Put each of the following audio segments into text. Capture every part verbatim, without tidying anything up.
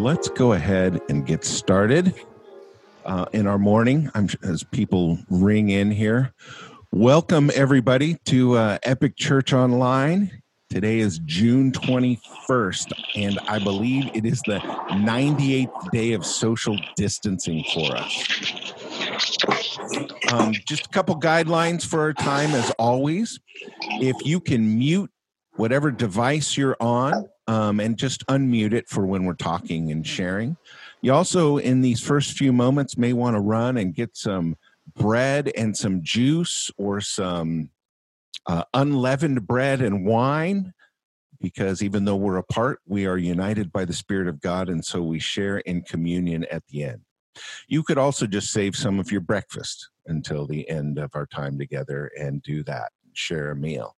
let's go ahead and get started uh, in our morning. I'm, as people ring in here, welcome everybody to uh, Epic Church Online. Today is June twenty-first, and I believe it is the ninety-eighth day of social distancing for us. Um, just a couple guidelines for our time, as always. If you can mute whatever device you're on, um, and just unmute it for when we're talking and sharing. You also, in these first few moments, may want to run and get some bread and some juice or some uh, unleavened bread and wine, because even though we're apart, we are united by the Spirit of God, and so we share in communion at the end. You could also just save some of your breakfast until the end of our time together and do that, share a meal.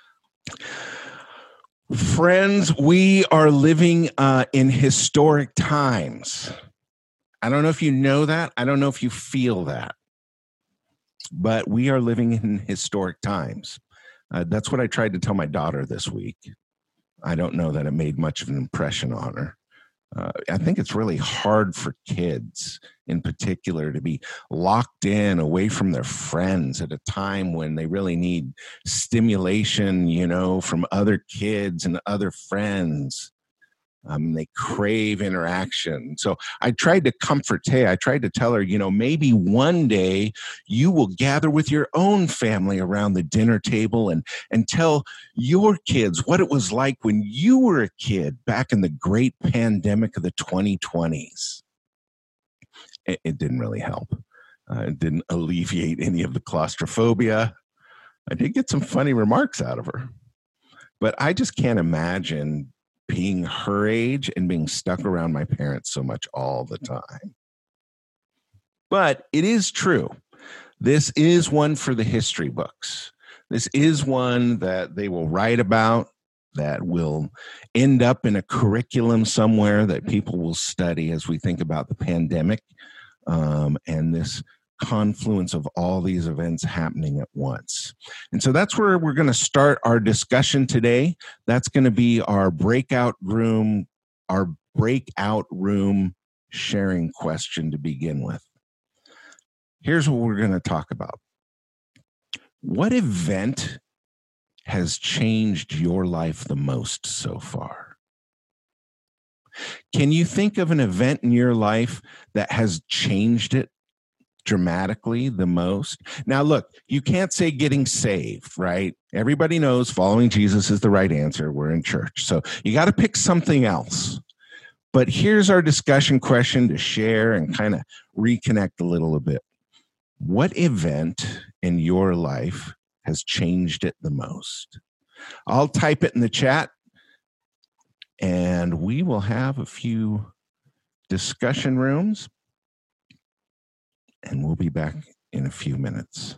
Friends, we are living uh, in historic times. I don't know if you know that. I don't know if you feel that. But we are living in historic times. Uh, that's what I tried to tell my daughter this week. I don't know that it made much of an impression on her. Uh, I think it's really hard for kids in particular to be locked in away from their friends at a time when they really need stimulation, you know, from other kids and other friends. Um, they crave interaction. So I tried to comfort Tay. I tried to tell her, you know, maybe one day you will gather with your own family around the dinner table and, and tell your kids what it was like when you were a kid back in the great pandemic of the twenty twenties. It, it didn't really help. Uh, it didn't alleviate any of the claustrophobia. I did get some funny remarks out of her. But I just can't imagine being her age and being stuck around my parents so much all the time. But it is true. This is one for the history books. This is one that they will write about, that will end up in a curriculum somewhere that people will study as we think about the pandemic um, and this confluence of all these events happening at once. And so that's where we're going to start our discussion today. That's going to be our breakout room, our breakout room sharing question to begin with. Here's what we're going to talk about. What event has changed your life the most so far? Can you think of an event in your life that has changed it dramatically the most? Now, look, you can't say getting saved, right? Everybody knows following Jesus is the right answer. We're in church. So you got to pick something else. But here's our discussion question to share and kind of reconnect a little bit. What event in your life has changed it the most? I'll type it in the chat, and we will have a few discussion rooms. And we'll be back in a few minutes.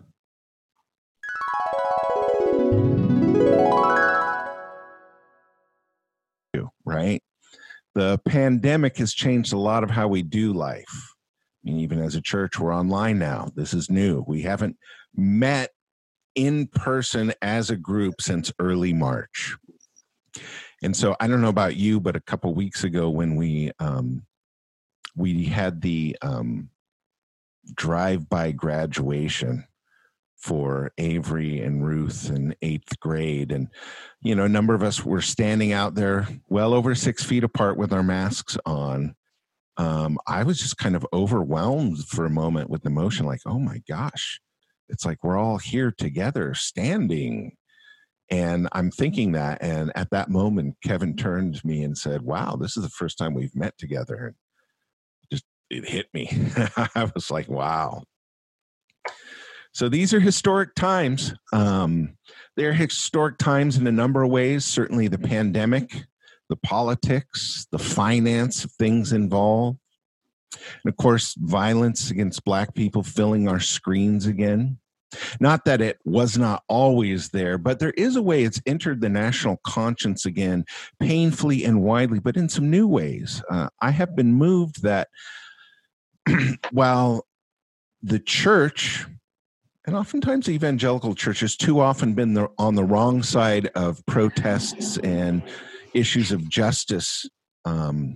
Right? The pandemic has changed a lot of how we do life. I mean, even as a church, we're online now. This is new. We haven't met in person as a group since early March. And so I don't know about you, but a couple weeks ago when we um, we had the um, drive-by graduation for Avery and Ruth in eighth grade. And, you know, a number of us were standing out there well over six feet apart with our masks on. Um, I was just kind of overwhelmed for a moment with emotion, like, oh my gosh, it's like we're all here together standing. And I'm thinking that, and at that moment, Kevin turned to me and said, wow, this is the first time we've met together. It hit me. I was like, wow. So these are historic times. Um, they're historic times in a number of ways. Certainly the pandemic, the politics, the finance of things involved. And of course, violence against Black people filling our screens again. Not that it was not always there, but there is a way it's entered the national conscience again, painfully and widely, but in some new ways. Uh, I have been moved that while the church, and oftentimes evangelical churches, too often been the, on the wrong side of protests and issues of justice um,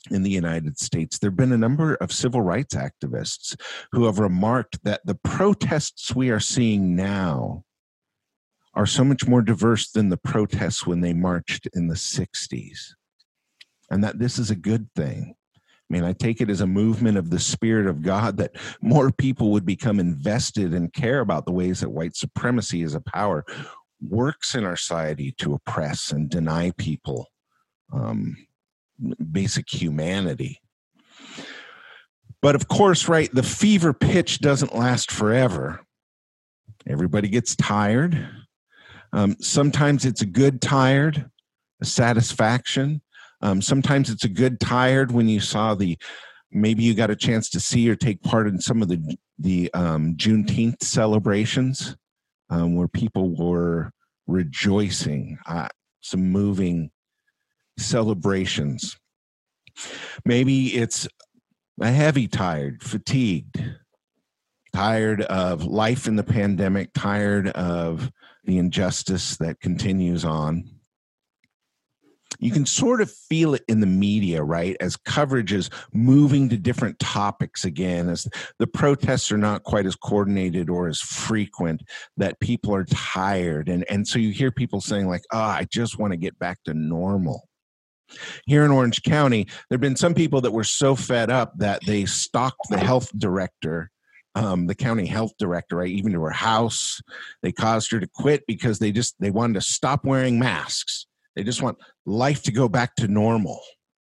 in the United States, there have been a number of civil rights activists who have remarked that the protests we are seeing now are so much more diverse than the protests when they marched in the sixties, and that this is a good thing. I mean, I take it as a movement of the Spirit of God that more people would become invested and care about the ways that white supremacy as a power works in our society to oppress and deny people um, basic humanity. But of course, right, the fever pitch doesn't last forever. Everybody gets tired. Um, sometimes it's a good tired, a satisfaction. Um, sometimes it's a good tired when you saw the, maybe you got a chance to see or take part in some of the the um, Juneteenth celebrations um, where people were rejoicing, uh, some moving celebrations. Maybe it's a heavy tired, fatigued, tired of life in the pandemic, tired of the injustice that continues on. You can sort of feel it in the media, right? As coverage is moving to different topics again, as the protests are not quite as coordinated or as frequent, that people are tired. And, and so you hear people saying like, oh, I just want to get back to normal. Here in Orange County, there have been some people that were so fed up that they stalked the health director, um, the county health director, right, even to her house. They caused her to quit because they just, they wanted to stop wearing masks. They just want life to go back to normal.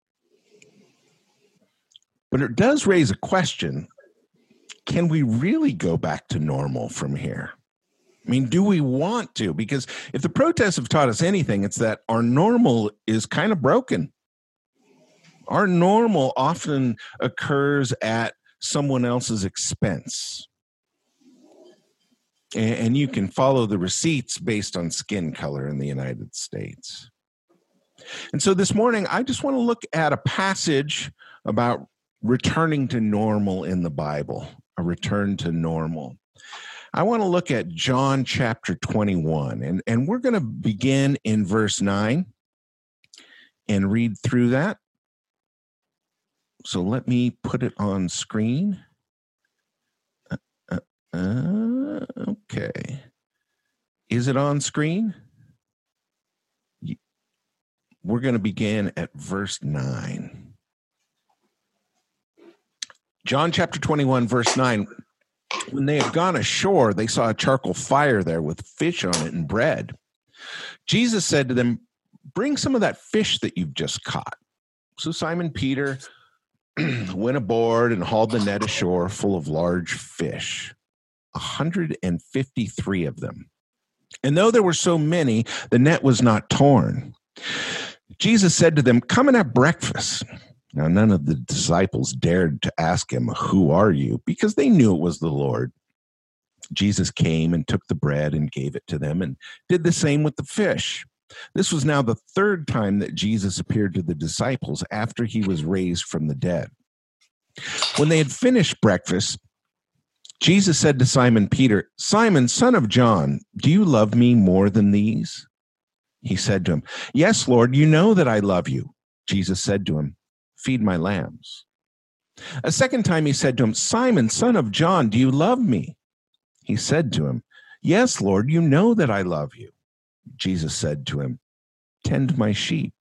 But it does raise a question. Can we really go back to normal from here? I mean, do we want to? Because if the protests have taught us anything, it's that our normal is kind of broken. Our normal often occurs at someone else's expense. And you can follow the receipts based on skin color in the United States. And so this morning, I just want to look at a passage about returning to normal in the Bible, a return to normal. I want to look at John chapter twenty-one, and, and we're going to begin in verse nine and read through that. So let me put it on screen. Uh, uh, uh, okay. Is it on screen? We're going to begin at verse nine. John chapter twenty-one, verse nine. When they had gone ashore, they saw a charcoal fire there with fish on it and bread. Jesus said to them, bring some of that fish that you've just caught. So Simon Peter went aboard and hauled the net ashore full of large fish, one hundred fifty-three of them. And though there were so many, the net was not torn. Jesus said to them, come and have breakfast. Now, none of the disciples dared to ask him, who are you? Because they knew it was the Lord. Jesus came and took the bread and gave it to them and did the same with the fish. This was now the third time that Jesus appeared to the disciples after he was raised from the dead. When they had finished breakfast, Jesus said to Simon Peter, Simon, son of John, do you love me more than these? He said to him, yes, Lord, you know that I love you. Jesus said to him, feed my lambs. A second time he said to him, Simon, son of John, do you love me? He said to him, yes, Lord, you know that I love you. Jesus said to him, tend my sheep.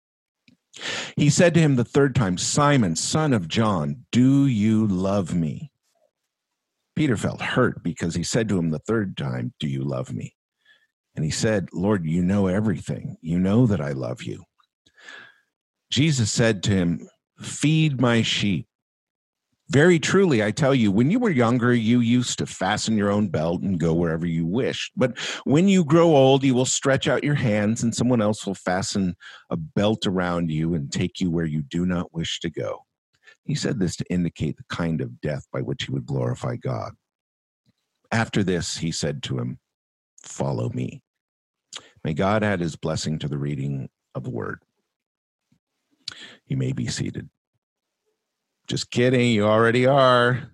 He said to him the third time, Simon, son of John, do you love me? Peter felt hurt because he said to him the third time, do you love me? And he said, Lord, you know everything. You know that I love you. Jesus said to him, feed my sheep. Very truly, I tell you, when you were younger, you used to fasten your own belt and go wherever you wished. But when you grow old, you will stretch out your hands and someone else will fasten a belt around you and take you where you do not wish to go. He said this to indicate the kind of death by which he would glorify God. After this, he said to him, follow me. May God add his blessing to the reading of the word. You may be seated. Just kidding, you already are.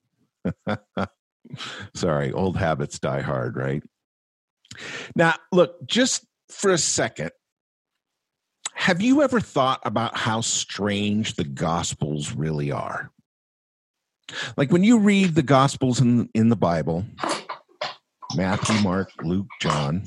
Sorry, old habits die hard, right? Now, look, just for a second, Have you ever thought about how strange the Gospels really are? Like when you read the Gospels in, in the Bible, Matthew, Mark, Luke, John,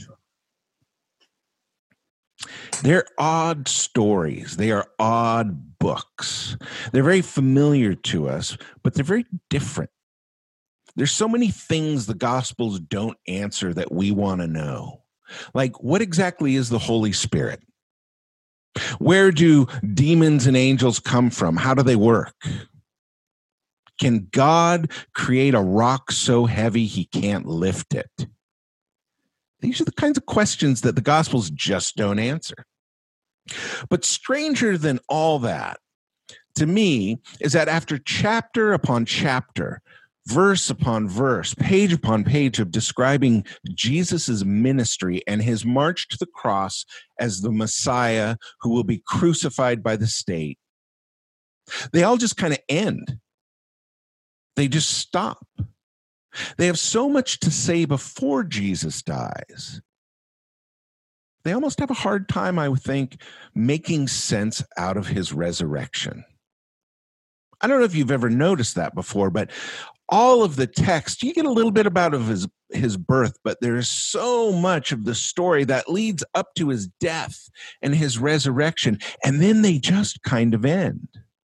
they're odd stories. They are odd books. They're very familiar to us, but they're very different. There's so many things the Gospels don't answer that we want to know. Like, what exactly is the Holy Spirit? Where do demons and angels come from? How do they work? Can God create a rock so heavy he can't lift it? These are the kinds of questions that the Gospels just don't answer. But stranger than all that, to me, is that after chapter upon chapter, verse upon verse, page upon page of describing Jesus's ministry and his march to the cross as the Messiah who will be crucified by the state, they all just kind of end. They just stop. They have so much to say before Jesus dies. They almost have a hard time, I would think, making sense out of his resurrection. I don't know if you've ever noticed that before, but all of the text, you get a little bit about of his, his birth, but there's so much of the story that leads up to his death and his resurrection, and then they just kind of end.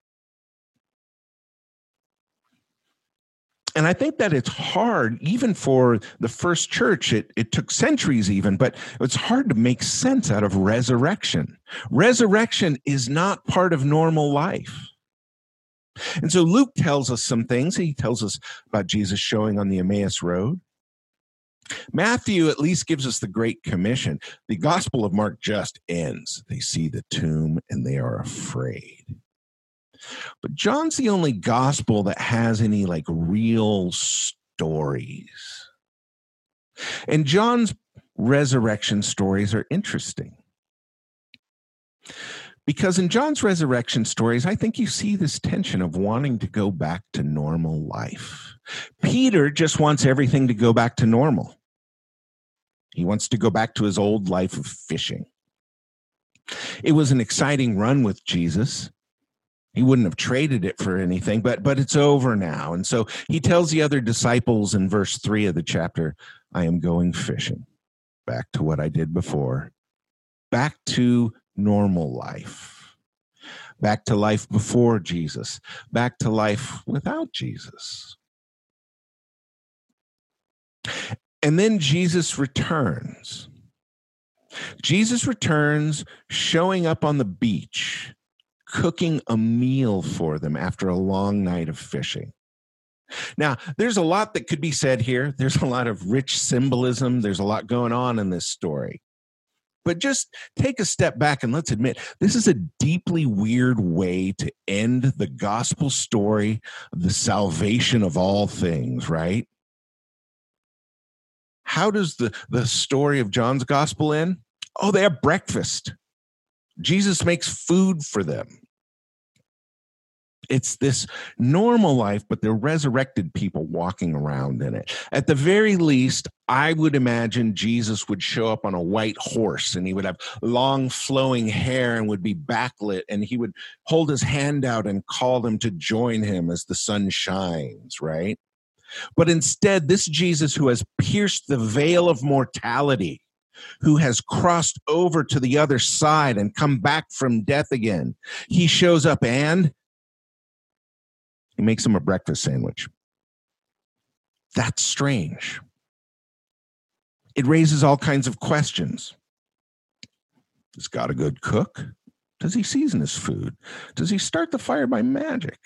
And I think that it's hard, even for the first church, it, it took centuries even, but it's hard to make sense out of resurrection. Resurrection is not part of normal life. And so Luke tells us some things. He tells us about Jesus showing on the Emmaus Road. Matthew at least gives us the Great Commission. The Gospel of Mark just ends. They see the tomb and they are afraid. But John's the only gospel that has any like real stories. And John's resurrection stories are interesting. Because in John's resurrection stories, I think you see this tension of wanting to go back to normal life. Peter just wants everything to go back to normal. He wants to go back to his old life of fishing. It was an exciting run with Jesus. He wouldn't have traded it for anything, but but it's over now. And so he tells the other disciples in verse three of the chapter, I am going fishing. Back to what I did before. Back to normal life. Back to life before Jesus. Back to life without Jesus. And then Jesus returns. Jesus returns showing up on the beach, cooking a meal for them after a long night of fishing. Now, there's a lot that could be said here. There's a lot of rich symbolism. There's a lot going on in this story. But just take a step back and let's admit, this is a deeply weird way to end the gospel story of the salvation of all things, right? How does the, the story of John's gospel end? Oh, they have breakfast. Jesus makes food for them. It's this normal life, but they're resurrected people walking around in it. At the very least, I would imagine Jesus would show up on a white horse and he would have long flowing hair and would be backlit, and he would hold his hand out and call them to join him as the sun shines, right? But instead, this Jesus who has pierced the veil of mortality, who has crossed over to the other side and come back from death again, he shows up and he makes him a breakfast sandwich. That's strange. It raises all kinds of questions. Is God a good cook? Does he season his food? Does he start the fire by magic?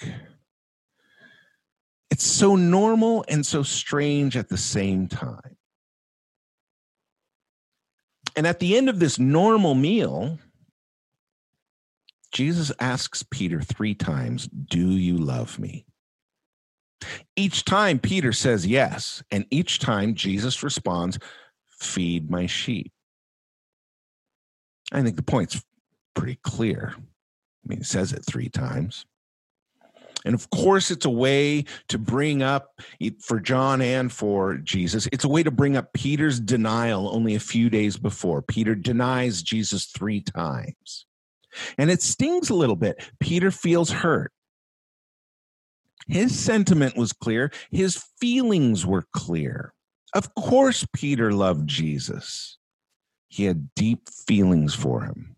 It's so normal and so strange at the same time. And at the end of this normal meal, Jesus asks Peter three times, do you love me? Each time Peter says yes, and each time Jesus responds, feed my sheep. I think the point's pretty clear. I mean, it says it three times. And of course, it's a way to bring up, for John and for Jesus, it's a way to bring up Peter's denial only a few days before. Peter denies Jesus three times. And it stings a little bit. Peter feels hurt. His sentiment was clear. His feelings were clear. Of course, Peter loved Jesus. He had deep feelings for him.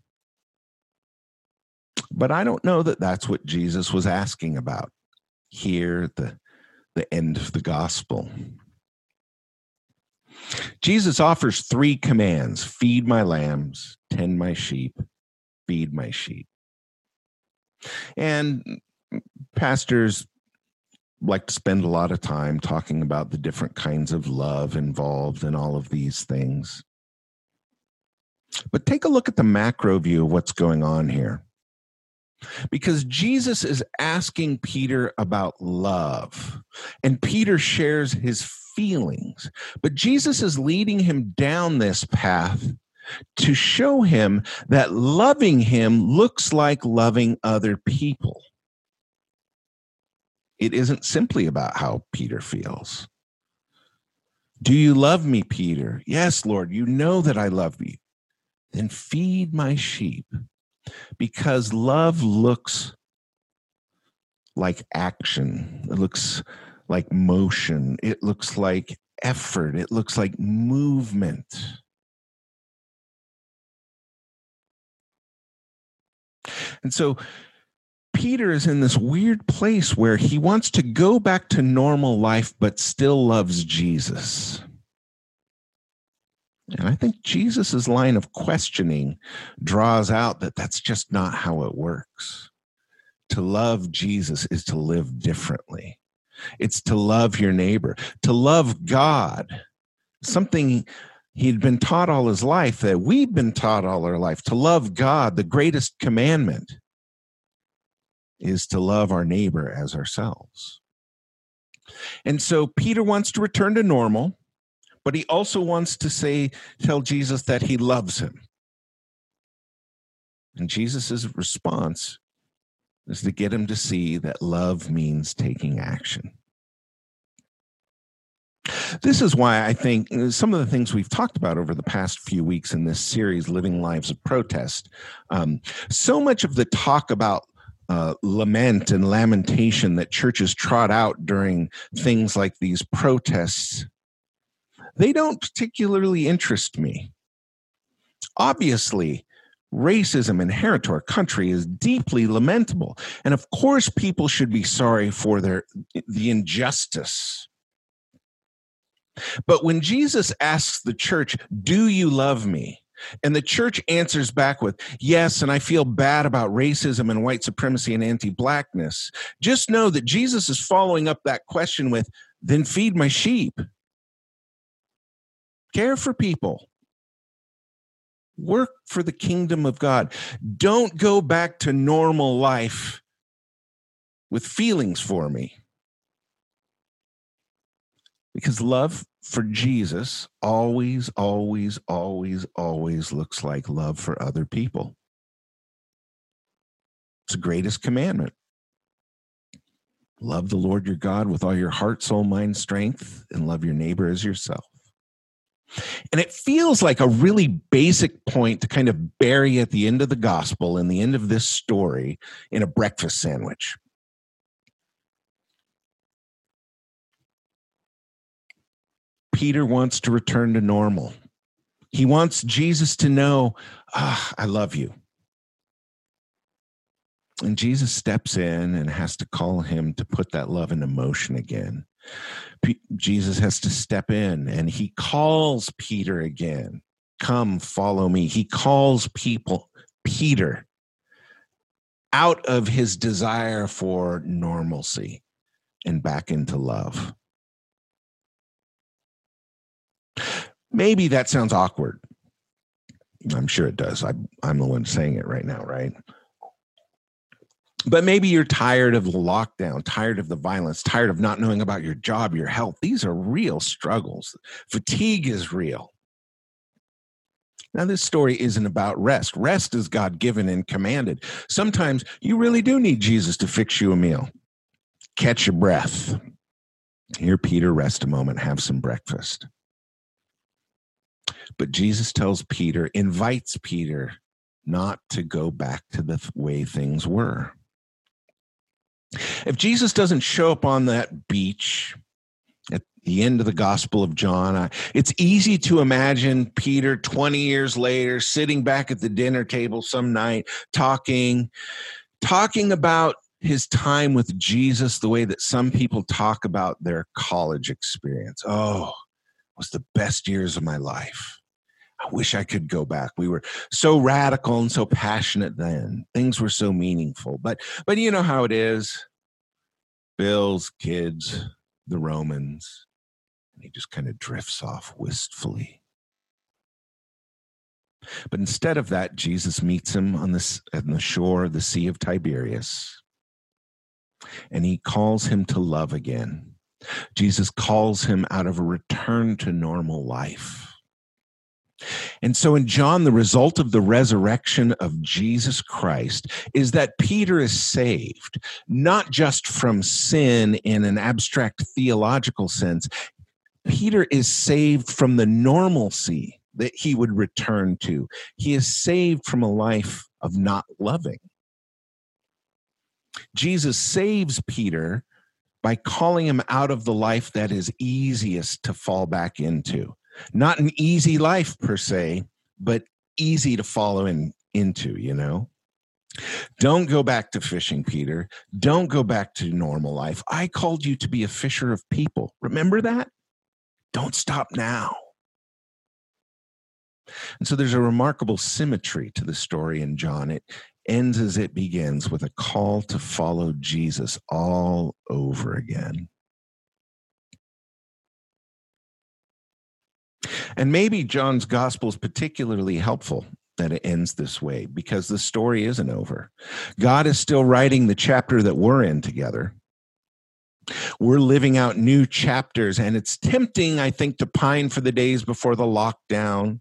But I don't know that that's what Jesus was asking about here at the, the end of the gospel. Jesus offers three commands: feed my lambs, tend my sheep, feed my sheep. And pastors like to spend a lot of time talking about the different kinds of love involved in all of these things. But take a look at the macro view of what's going on here. Because Jesus is asking Peter about love, and Peter shares his feelings. But Jesus is leading him down this path to show him that loving him looks like loving other people. It isn't simply about how Peter feels. Do you love me, Peter? Yes, Lord, you know that I love you. Then feed my sheep. Because love looks like action. It looks like motion. It looks like effort. It looks like movement. And so Peter is in this weird place where he wants to go back to normal life, but still loves Jesus. And I think Jesus's line of questioning draws out that that's just not how it works. To love Jesus is to live differently. It's to love your neighbor, to love God, something he'd been taught all his life, that we've been taught all our life. To love God, the greatest commandment, is to love our neighbor as ourselves. And so Peter wants to return to normal, but he also wants to say, tell Jesus that he loves him. And Jesus' response is to get him to see that love means taking action. This is why I think some of the things we've talked about over the past few weeks in this series, Living Lives of Protest, um, so much of the talk about uh, lament and lamentation that churches trot out during things like these protests, they don't particularly interest me. Obviously, racism inherent to our country is deeply lamentable. And of course, people should be sorry for their the injustice. But when Jesus asks the church, do you love me? And the church answers back with, yes, and I feel bad about racism and white supremacy and anti-blackness, just know that Jesus is following up that question with, then feed my sheep. Care for people. Work for the kingdom of God. Don't go back to normal life with feelings for me. Because love for Jesus always, always, always, always looks like love for other people. It's the greatest commandment. Love the Lord your God with all your heart, soul, mind, strength, and love your neighbor as yourself. And it feels like a really basic point to kind of bury at the end of the gospel and the end of this story in a breakfast sandwich. Peter wants to return to normal. He wants Jesus to know, ah, I love you. And Jesus steps in and has to call him to put that love into motion again. P- Jesus has to step in and he calls Peter again. Come, follow me. He calls people, Peter, out of his desire for normalcy and back into love. Maybe that sounds awkward. I'm sure it does. I, I'm the one saying it right now, right? But maybe you're tired of the lockdown, tired of the violence, tired of not knowing about your job, your health. These are real struggles. Fatigue is real. Now, this story isn't about rest. Rest is God-given and commanded. Sometimes you really do need Jesus to fix you a meal. Catch your breath. Here, Peter, rest a moment, have some breakfast. But Jesus tells Peter, invites Peter not to go back to the way things were. If Jesus doesn't show up on that beach at the end of the Gospel of John, I, it's easy to imagine Peter twenty years later sitting back at the dinner table some night talking, talking about his time with Jesus the way that some people talk about their college experience. Oh, it was the best years of my life. I wish I could go back. We were so radical and so passionate then. Things were so meaningful. But but you know how it is. Bills, kids, the Romans. And he just kind of drifts off wistfully. But instead of that, Jesus meets him on the, on the shore of the Sea of Tiberias. And he calls him to love again. Jesus calls him out of a return to normal life. And so in John, the result of the resurrection of Jesus Christ is that Peter is saved, not just from sin in an abstract theological sense. Peter is saved from the normalcy that he would return to. He is saved from a life of not loving. Jesus saves Peter by calling him out of the life that is easiest to fall back into. Not an easy life per se, but easy to follow in, into, you know? Don't go back to fishing, Peter. Don't go back to normal life. I called you to be a fisher of people. Remember that? Don't stop now. And so there's a remarkable symmetry to the story in John. It ends as it begins with a call to follow Jesus all over again. And maybe John's gospel is particularly helpful that it ends this way because the story isn't over. God is still writing the chapter that we're in together. We're living out new chapters, and it's tempting, I think, to pine for the days before the lockdown,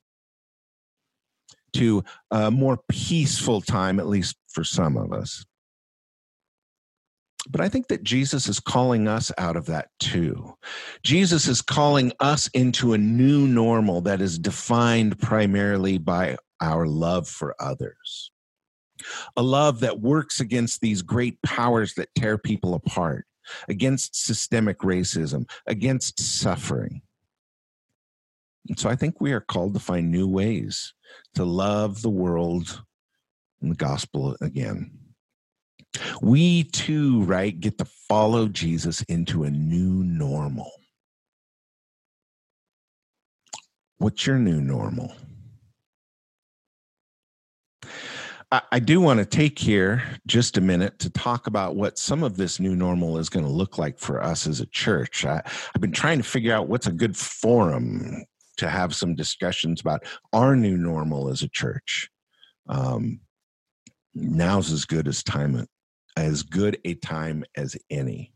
to a more peaceful time, at least for some of us. But I think that Jesus is calling us out of that too. Jesus is calling us into a new normal that is defined primarily by our love for others. A love that works against these great powers that tear people apart, against systemic racism, against suffering. And so I think we are called to find new ways to love the world and the gospel again. We too, right, get to follow Jesus into a new normal. What's your new normal? I, I do want to take here just a minute to talk about what some of this new normal is going to look like for us as a church. I, I've been trying to figure out what's a good forum to have some discussions about our new normal as a church. Um, now's as good as time as good a time as any.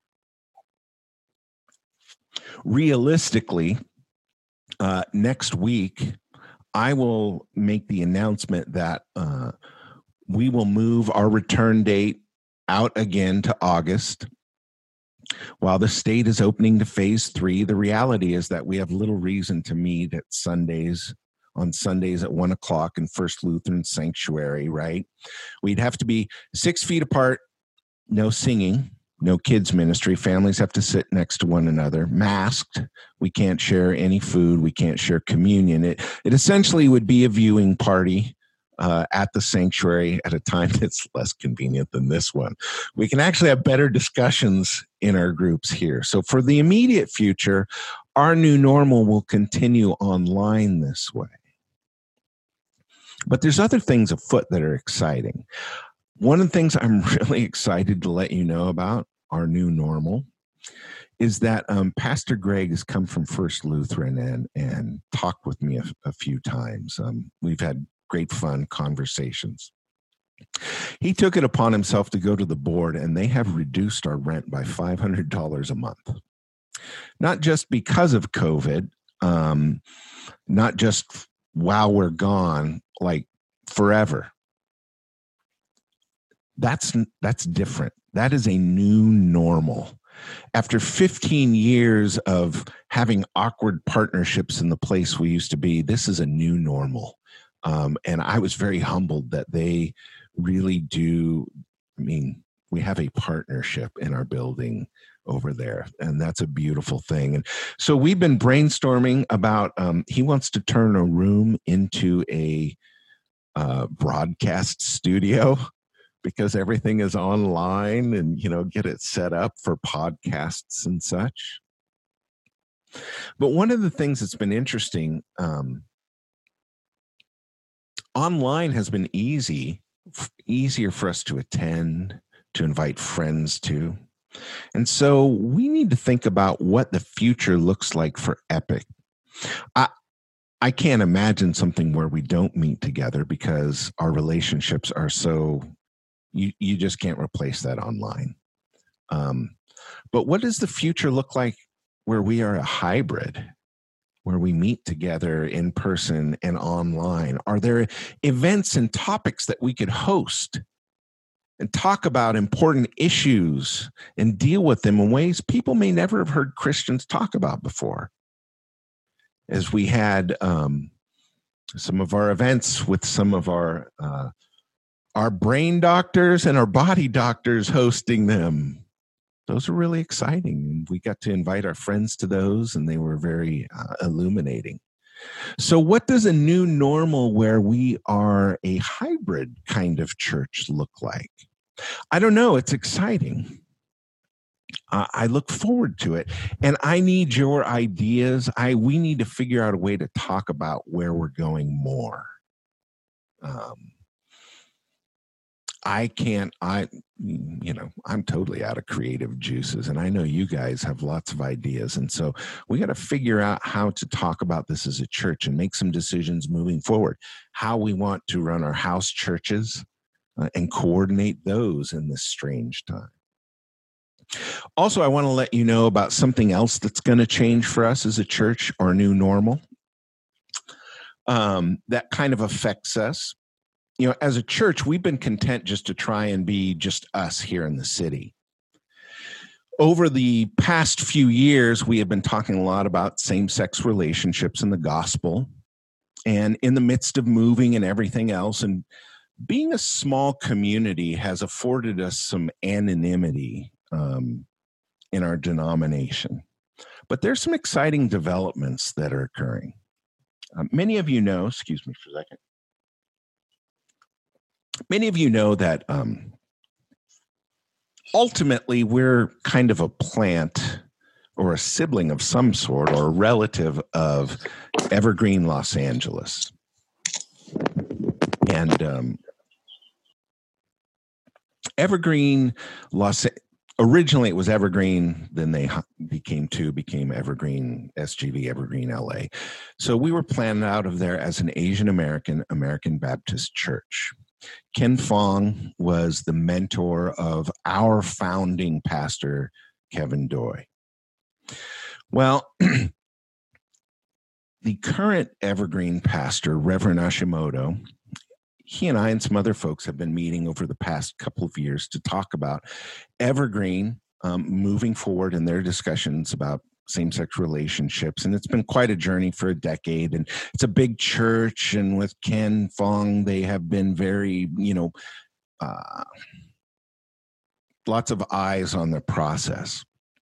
Realistically, uh, next week, I will make the announcement that uh, we will move our return date out again to August. While the state is opening to phase three, the reality is that we have little reason to meet at Sundays, on Sundays at one o'clock in First Lutheran Sanctuary, right? We'd have to be six feet apart, no singing, no kids ministry. Families have to sit next to one another, masked. We can't share any food. We can't share communion. It, it essentially would be a viewing party uh, at the sanctuary at a time that's less convenient than this one. We can actually have better discussions in our groups here. So for the immediate future, our new normal will continue online this way. But there's other things afoot that are exciting. One of the things I'm really excited to let you know about our new normal is that um, Pastor Greg has come from First Lutheran and, and talked with me a, a few times. Um, we've had great fun conversations. He took it upon himself to go to the board, and they have reduced our rent by five hundred dollars a month. Not just because of COVID, um, not just while we're gone, like forever. That's that's different. That is a new normal. After fifteen years of having awkward partnerships in the place we used to be, this is a new normal. Um, and I was very humbled that they really do. I mean, we have a partnership in our building over there, and that's a beautiful thing. And so we've been brainstorming about, um, he wants to turn a room into a uh, broadcast studio because everything is online, and, you know, get it set up for podcasts and such. But one of the things that's been interesting, um, online has been easy, f- easier for us to attend, to invite friends to. And so we need to think about what the future looks like for Epic. I, I can't imagine something where we don't meet together because our relationships are so, you, you just can't replace that online. Um, but what does the future look like where we are a hybrid, where we meet together in person and online? Are there events and topics that we could host and talk about important issues and deal with them in ways people may never have heard Christians talk about before? As we had um, some of our events with some of our uh, our brain doctors and our body doctors hosting them. Those are really exciting. We got to invite our friends to those, and they were very uh, illuminating. So what does a new normal where we are a hybrid kind of church look like? I don't know. It's exciting. Uh, I look forward to it, and I need your ideas. I we need to figure out a way to talk about where we're going more. Um, I can't. I, you know, I'm totally out of creative juices, and I know you guys have lots of ideas, and so we got to figure out how to talk about this as a church and make some decisions moving forward. How we want to run our house churches uh, and coordinate those in this strange time. Also, I want to let you know about something else that's going to change for us as a church, our new normal. Um, that kind of affects us. You know, as a church, we've been content just to try and be just us here in the city. Over the past few years, we have been talking a lot about same-sex relationships in the gospel, and in the midst of moving and everything else, and being a small community has afforded us some anonymity um, in our denomination. But there's some exciting developments that are occurring. Um, many of you know, excuse me for a second. Many of you know that um, ultimately we're kind of a plant or a sibling of some sort or a relative of Evergreen, Los Angeles. And um, Evergreen, Los Originally it was Evergreen, then they became two, became Evergreen S G V, Evergreen L A. So we were planted out of there as an Asian American, American Baptist church. Ken Fong was the mentor of our founding pastor, Kevin Doi. Well, the current Evergreen pastor, Reverend Hashimoto, he and I and some other folks have been meeting over the past couple of years to talk about Evergreen um, moving forward in their discussions about same-sex relationships. And it's been quite a journey for a decade. And it's a big church. And with Ken Fong, they have been very, you know, uh, lots of eyes on the process.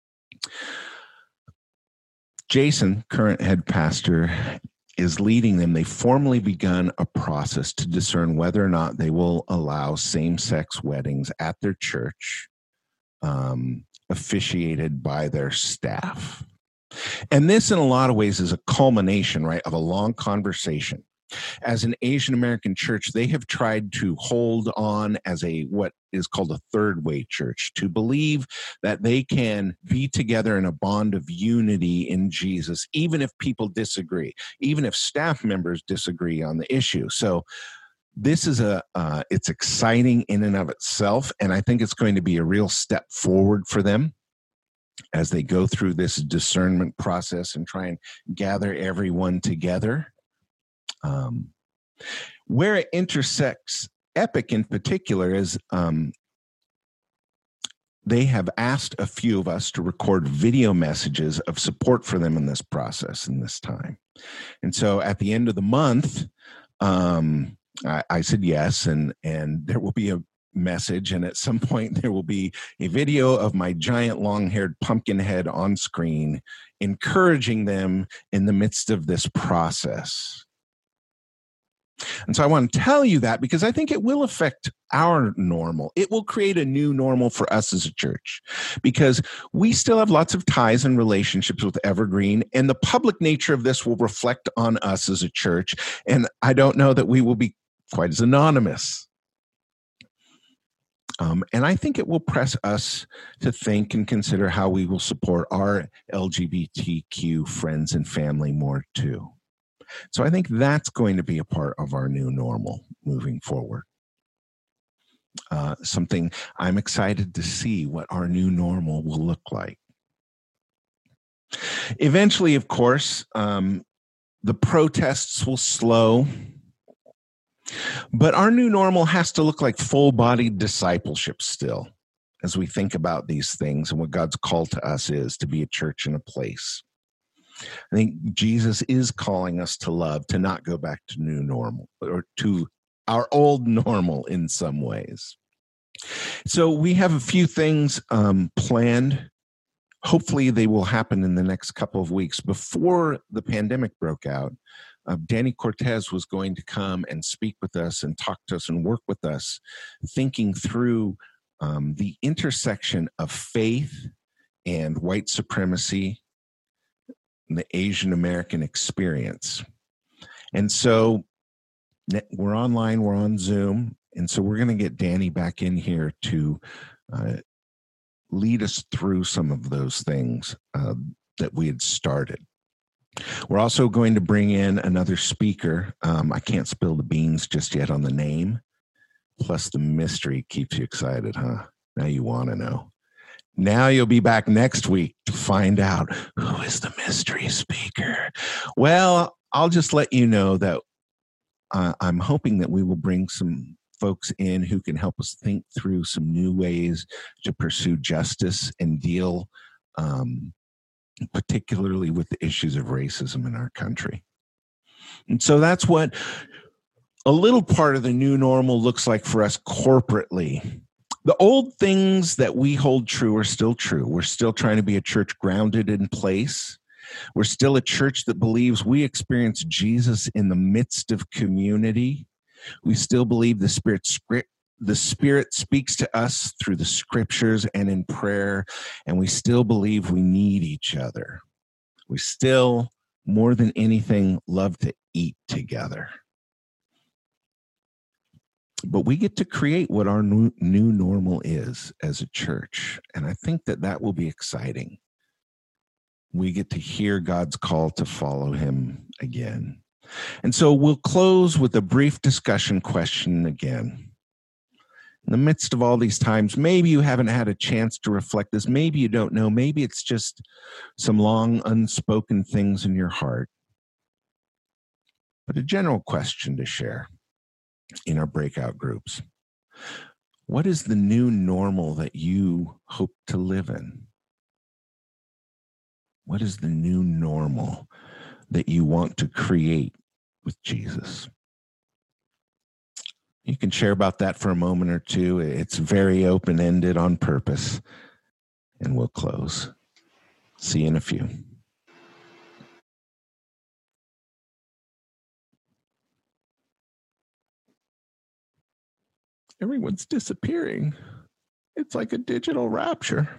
Jason, current head pastor, is leading them. They formally begun a process to discern whether or not they will allow same-sex weddings at their church, um, officiated by their staff. And this, in a lot of ways, is a culmination, right, of a long conversation. As an Asian American church, they have tried to hold on as a what is called a third way church, to believe that they can be together in a bond of unity in Jesus, even if people disagree, even if staff members disagree on the issue. So this is a, uh, it's exciting in and of itself, and I think it's going to be a real step forward for them as they go through this discernment process and try and gather everyone together. Um, where it intersects Epic in particular is um, they have asked a few of us to record video messages of support for them in this process in this time. And so at the end of the month, Um, I, I said yes, and and there will be a message, and at some point there will be a video of my giant long-haired pumpkin head on screen, encouraging them in the midst of this process. And so I want to tell you that because I think it will affect our normal. It will create a new normal for us as a church because we still have lots of ties and relationships with Evergreen, and the public nature of this will reflect on us as a church. And I don't know that we will be quite as anonymous. Um, and I think it will press us to think and consider how we will support our L G B T Q friends and family more too. So I think that's going to be a part of our new normal moving forward. Uh, something I'm excited to see what our new normal will look like. Eventually, of course, um, the protests will slow, but our new normal has to look like full-bodied discipleship still as we think about these things and what God's call to us is to be a church and a place. I think Jesus is calling us to love, to not go back to new normal or to our old normal in some ways. So we have a few things um, planned. Hopefully they will happen in the next couple of weeks. Before the pandemic broke out, uh, Danny Cortez was going to come and speak with us and talk to us and work with us, thinking through um, the intersection of faith and white supremacy, the Asian American experience. And so we're online, we're on Zoom, and so we're going to get Danny back in here to uh, lead us through some of those things uh, that we had started. We're also going to bring in another speaker. Um, I can't spill the beans just yet on the name, plus the mystery keeps you excited, huh? Now you want to know. Now you'll be back next week to find out who is the mystery speaker. Well, I'll just let you know that uh, I'm hoping that we will bring some folks in who can help us think through some new ways to pursue justice and deal um, particularly with the issues of racism in our country. And so that's what a little part of the new normal looks like for us corporately. The old things that we hold true are still true. We're still trying to be a church grounded in place. We're still a church that believes we experience Jesus in the midst of community. We still believe the Spirit script, the Spirit speaks to us through the scriptures and in prayer, and we still believe we need each other. We still, more than anything, love to eat together. But we get to create what our new, new normal is as a church. And I think that that will be exciting. We get to hear God's call to follow him again. And so we'll close with a brief discussion question again. In the midst of all these times, maybe you haven't had a chance to reflect this. Maybe you don't know. Maybe it's just some long unspoken things in your heart. But a general question to share in our breakout groups. What is the new normal that you hope to live in? What is the new normal that you want to create with Jesus? You can share about that for a moment or two. It's very open-ended on purpose. And we'll close. See you in a few. Everyone's disappearing. It's like a digital rapture.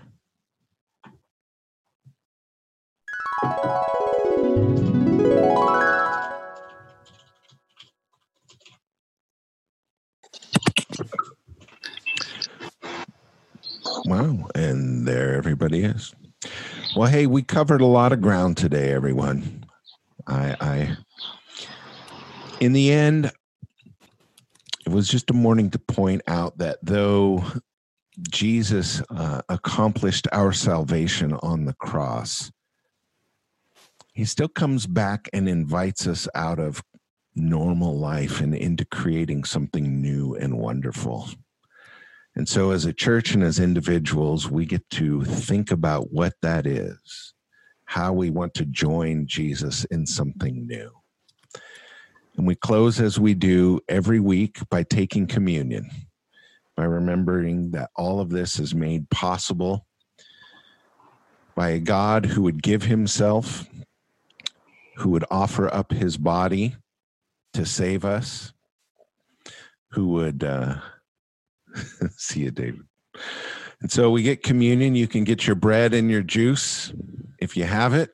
Wow, and there everybody is. Well, hey, we covered a lot of ground today, everyone. I, I in the end, it was just a morning to point out that though Jesus uh, accomplished our salvation on the cross, he still comes back and invites us out of normal life and into creating something new and wonderful. And so as a church and as individuals, we get to think about what that is, how we want to join Jesus in something new. And we close as we do every week by taking communion, by remembering that all of this is made possible by a God who would give himself, who would offer up his body to save us, who would uh, see you, David. And so we get communion. You can get your bread and your juice if you have it.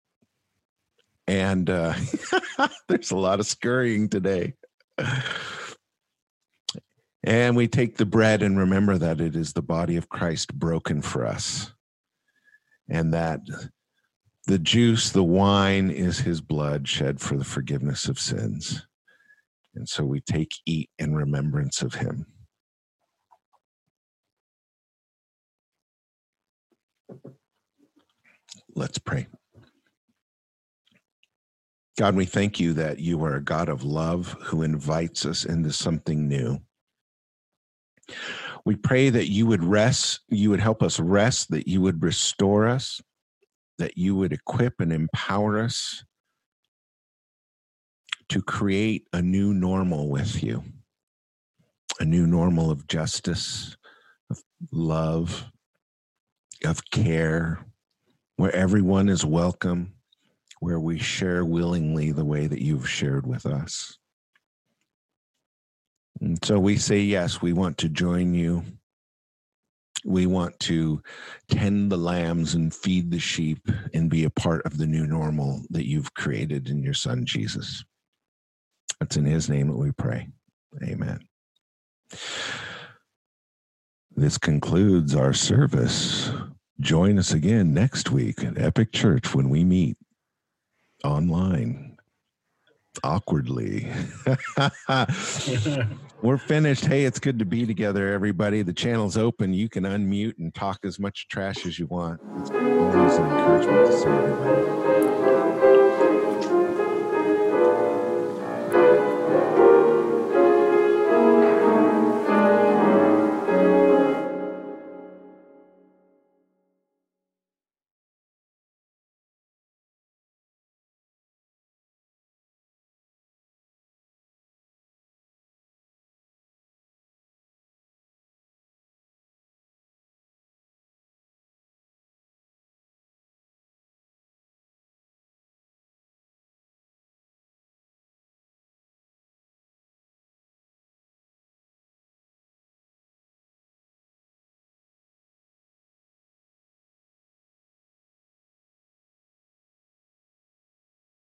And uh, there's a lot of scurrying today. And we take the bread and remember that it is the body of Christ broken for us. And that the juice, the wine, is his blood shed for the forgiveness of sins. And so we take, eat in remembrance of him. Let's pray. God, we thank you that you are a God of love who invites us into something new. We pray that you would rest, you would help us rest, that you would restore us, that you would equip and empower us to create a new normal with you, a new normal of justice, of love, of care, where everyone is welcome, where we share willingly the way that you've shared with us. And so we say, yes, we want to join you. We want to tend the lambs and feed the sheep and be a part of the new normal that you've created in your son, Jesus. It's in his name that we pray. Amen. This concludes our service. Join us again next week at Epic Church when we meet online. Awkwardly. We're finished. Hey, it's good to be together, everybody. The channel's open. You can unmute and talk as much trash as you want. It's always an encouragement to see everybody.